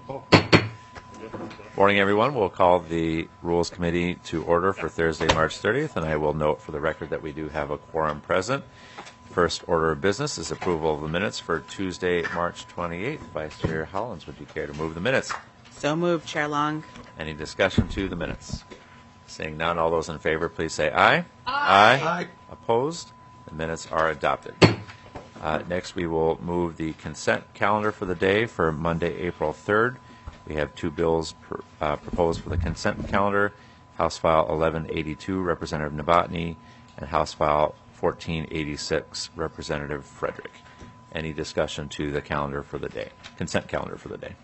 Morning, everyone. We'll call the Rules Committee to order for Thursday, March 30th, and I will note for the record that we do have a quorum present. First order of business is approval of the minutes for Tuesday, March 28th. Vice Chair Hollins, would you care to move the minutes? So moved, Chair Long. Any discussion to the minutes? Seeing none, all those in favor, please say aye. Aye. Opposed? The minutes are adopted. Next, we will move the consent calendar for the day for Monday, April 3rd. We have two bills proposed for the consent calendar, House File 1182, Representative Novotny, and House File 1486, Representative Frederick. Any discussion to the calendar for the day, consent calendar for the day?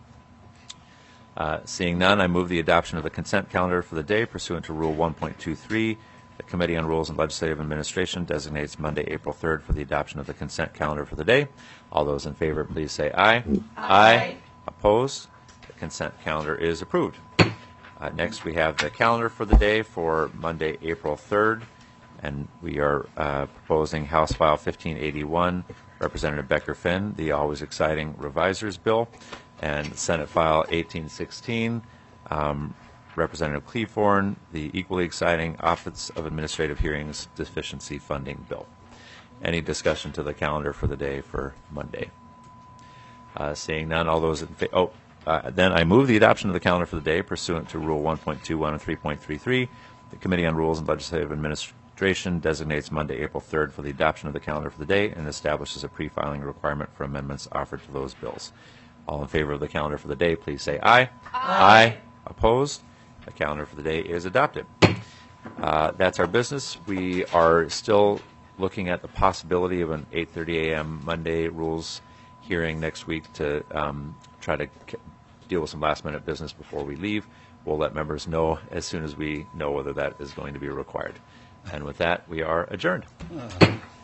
Seeing none, I move the adoption of the consent calendar for the day pursuant to Rule 1.23. The Committee on Rules and Legislative Administration designates Monday, April 3rd for the adoption of the consent calendar for the day. All those in favor, please say aye. Aye. Opposed? The consent calendar is approved. Next, we have the calendar for the day for Monday, April 3rd, and we are proposing House File 1581, Representative Becker-Finn, the always exciting revisers bill, and Senate File 1816, Representative Cleathorn, the equally exciting Office of Administrative Hearings Deficiency Funding Bill. Any discussion to the calendar for the day for Monday? Seeing none, all those in favor. Then I move the adoption of the calendar for the day pursuant to Rule 1.21 and 3.33. The Committee on Rules and Legislative Administration designates Monday, April 3rd for the adoption of the calendar for the day and establishes a pre-filing requirement for amendments offered to those bills. All in favor of the calendar for the day, please say aye. Aye. Opposed? The calendar for the day is adopted. That's our business. We are still looking at the possibility of an 8:30 a.m. Monday rules hearing next week to try to deal with some last-minute business before we leave. We'll let members know as soon as we know whether that is going to be required. And with that, we are adjourned.